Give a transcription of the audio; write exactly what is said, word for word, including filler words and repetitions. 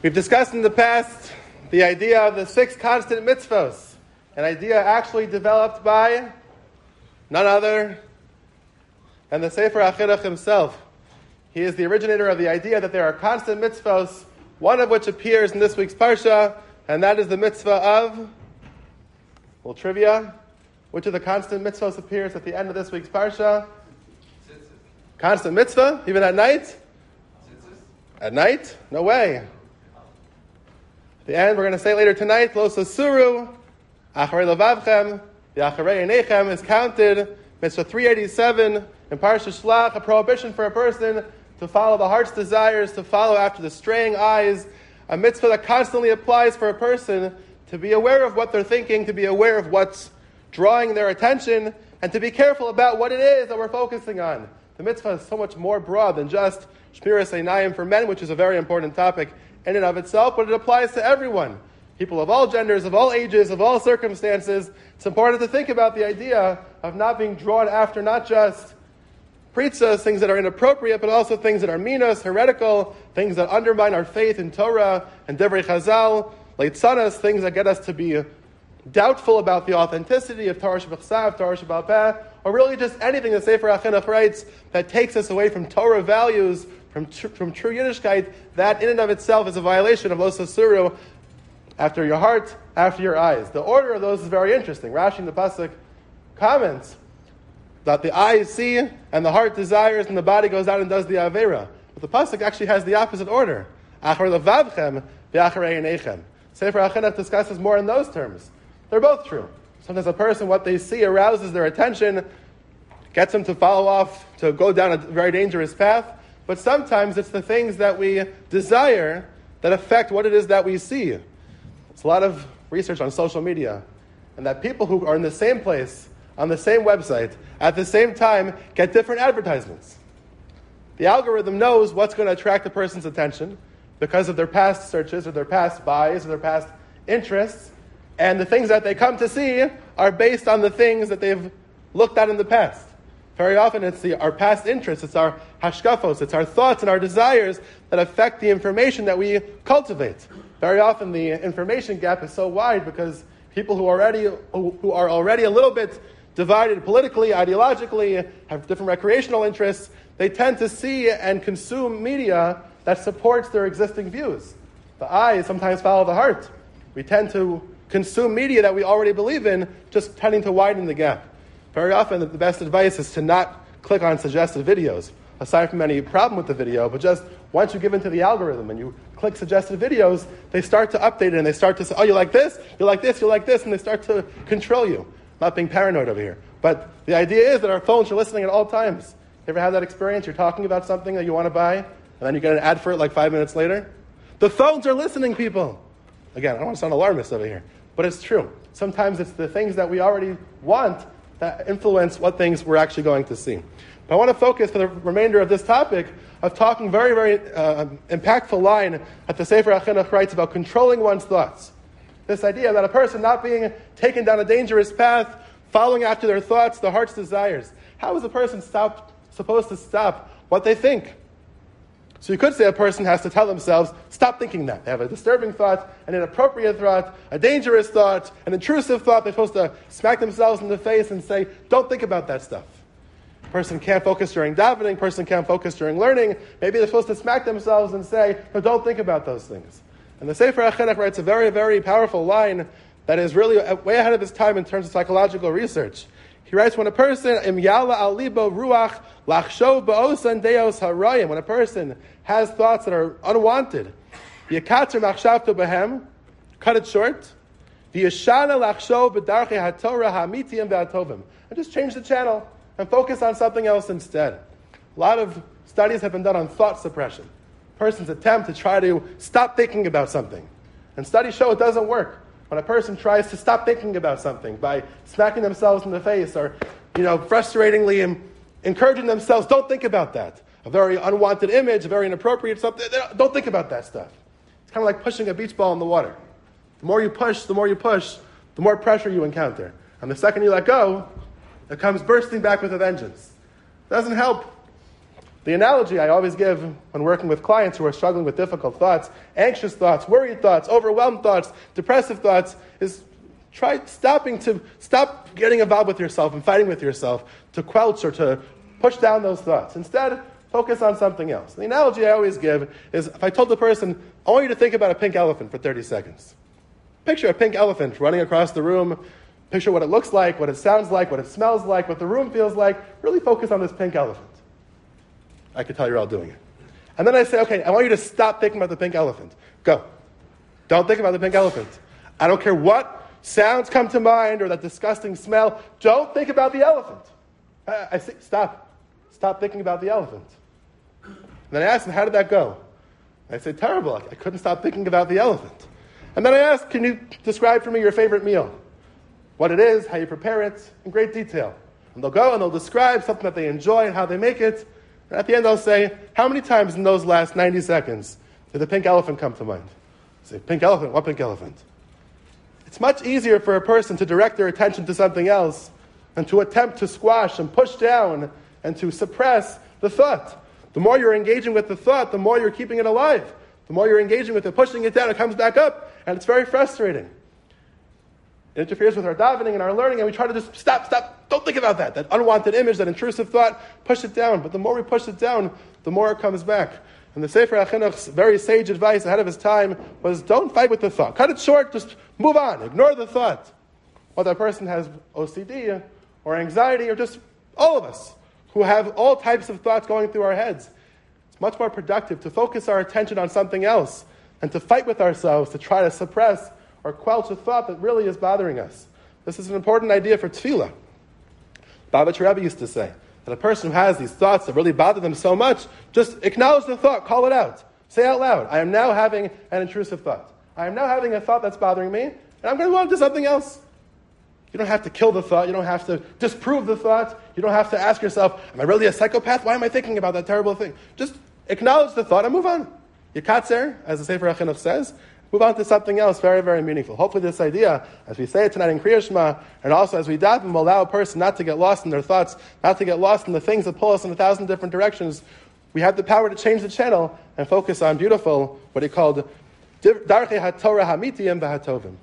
We've discussed in the past the idea of the six constant mitzvos, an idea actually developed by none other than the Sefer HaChinuch himself. He is the originator of the idea that there are constant mitzvos, one of which appears in this week's parsha, and that is the mitzvah of, a little trivia, which of the constant mitzvos appears at the end of this week's parsha? Constant mitzvah, even at night? At night? No way. At the end, we're going to say later tonight, Lo Sasuru, Acharei Levavchem, the Acharei Einechem is counted, mitzvah three eighty-seven, in Parsha Shlach, a prohibition for a person to follow the heart's desires, to follow after the straying eyes, a mitzvah that constantly applies for a person to be aware of what they're thinking, to be aware of what's drawing their attention, and to be careful about what it is that we're focusing on. The mitzvah is so much more broad than just Shmiras Einayim for men, which is a very important topic in and of itself, but it applies to everyone. People of all genders, of all ages, of all circumstances. It's important to think about the idea of not being drawn after not just pritzas, things that are inappropriate, but also things that are minos, heretical, things that undermine our faith in Torah and Devrei Chazal, leitzanas, things that get us to be doubtful about the authenticity of Torah Shebachsav, Torah Shebal Peh, or really just anything that Sefer HaChinuch writes that takes us away from Torah values, from tr- from true Yiddishkeit. That in and of itself is a violation of Lo Sasuru, after your heart, after your eyes. The order of those is very interesting. Rashi in the pasuk comments that the eyes see and the heart desires and the body goes out and does the avera. But the pasuk actually has the opposite order. Acharei Levavchem, v'Acharei Einechem. Sefer HaChinuch discusses more in those terms. They're both true. Sometimes a person, what they see arouses their attention, gets them to follow off, to go down a very dangerous path. But sometimes it's the things that we desire that affect what it is that we see. There's a lot of research on social media, and that people who are in the same place, on the same website, at the same time, get different advertisements. The algorithm knows what's going to attract a person's attention because of their past searches or their past buys or their past interests, and the things that they come to see are based on the things that they've looked at in the past. Very often it's the, our past interests, it's our hashkafos, it's our thoughts and our desires that affect the information that we cultivate. Very often the information gap is so wide because people who, already, who, who are already a little bit divided politically, ideologically, have different recreational interests, they tend to see and consume media that supports their existing views. The eyes sometimes follow the heart. We tend to consume media that we already believe in, just tending to widen the gap. Very often, the best advice is to not click on suggested videos, aside from any problem with the video, but just once you give into the algorithm and you click suggested videos, they start to update it and they start to say, oh, you like this, you like this, you like this, and they start to control you. I'm not being paranoid over here. But the idea is that our phones are listening at all times. You ever have that experience? You're talking about something that you want to buy, and then you get an ad for it like five minutes later? The phones are listening, people. Again, I don't want to sound alarmist over here, but it's true. Sometimes it's the things that we already want that influence what things we're actually going to see. But I want to focus for the remainder of this topic of talking very, very uh, impactful line that the Sefer HaChinuch writes about controlling one's thoughts. This idea that a person not being taken down a dangerous path, following after their thoughts, their heart's desires. How is a person stop, supposed to stop what they think? So you could say a person has to tell themselves, stop thinking that. They have a disturbing thought, an inappropriate thought, a dangerous thought, an intrusive thought. They're supposed to smack themselves in the face and say, don't think about that stuff. A person can't focus during davening, a person can't focus during learning. Maybe they're supposed to smack themselves and say, no, don't think about those things. And the Sefer HaChinuch writes a very, very powerful line that is really way ahead of his time in terms of psychological research. He writes, when a person, im yala al libo ruach lachshov ba'osan deos harayim, when a person has thoughts that are unwanted, yakater machshavto behem, cut it short, v'yashana lachshov b'darchei haTorah ha'mitiyim v'atovim, and just change the channel and focus on something else instead. A lot of studies have been done on thought suppression. A person's attempt to try to stop thinking about something. And studies show it doesn't work. When a person tries to stop thinking about something by smacking themselves in the face or, you know, frustratingly encouraging themselves, don't think about that. A very unwanted image, a very inappropriate something, don't think about that stuff. It's kind of like pushing a beach ball in the water. The more you push, the more you push, the more pressure you encounter. And the second you let go, it comes bursting back with a vengeance. It doesn't help. The analogy I always give when working with clients who are struggling with difficult thoughts, anxious thoughts, worried thoughts, overwhelmed thoughts, depressive thoughts, is try stopping to stop getting involved with yourself and fighting with yourself to quelch or to push down those thoughts. Instead, focus on something else. The analogy I always give is if I told the person, I want you to think about a pink elephant for thirty seconds. Picture a pink elephant running across the room. Picture what it looks like, what it sounds like, what it smells like, what the room feels like. Really focus on this pink elephant. I could tell you're all doing it. And then I say, okay, I want you to stop thinking about the pink elephant. Go. Don't think about the pink elephant. I don't care what sounds come to mind or that disgusting smell. Don't think about the elephant. I, I say, stop. Stop thinking about the elephant. And then I ask them, how did that go? I say, terrible. I couldn't stop thinking about the elephant. And then I ask, can you describe for me your favorite meal? What it is, how you prepare it, in great detail. And they'll go and they'll describe something that they enjoy and how they make it. And at the end, they'll say, how many times in those last ninety seconds did the pink elephant come to mind? I say, pink elephant? What pink elephant? It's much easier for a person to direct their attention to something else than to attempt to squash and push down and to suppress the thought. The more you're engaging with the thought, the more you're keeping it alive. The more you're engaging with it, pushing it down, it comes back up, and it's very frustrating. It interferes with our davening and our learning, and we try to just stop, stop, don't think about that. That unwanted image, that intrusive thought, push it down. But the more we push it down, the more it comes back. And the Sefer HaChinuch's very sage advice ahead of his time was don't fight with the thought. Cut it short, just move on, ignore the thought. Whether a person has O C D or anxiety or just all of us who have all types of thoughts going through our heads, it's much more productive to focus our attention on something else and to fight with ourselves to try to suppress or quelch a thought that really is bothering us. This is an important idea for tefillah. Lubavitcher Rebbe used to say that a person who has these thoughts that really bother them so much, just acknowledge the thought, call it out. Say out loud, I am now having an intrusive thought. I am now having a thought that's bothering me, and I'm going to go on to something else. You don't have to kill the thought. You don't have to disprove the thought. You don't have to ask yourself, am I really a psychopath? Why am I thinking about that terrible thing? Just acknowledge the thought and move on. Yikatzer, as the Sefer HaChinuch says, move on to something else very, very meaningful. Hopefully this idea, as we say it tonight in Kriya Shema, and also as we daven, will allow a person not to get lost in their thoughts, not to get lost in the things that pull us in a thousand different directions. We have the power to change the channel and focus on beautiful, what he called Darchei HaTorah HaMitiyim v'HaTovim.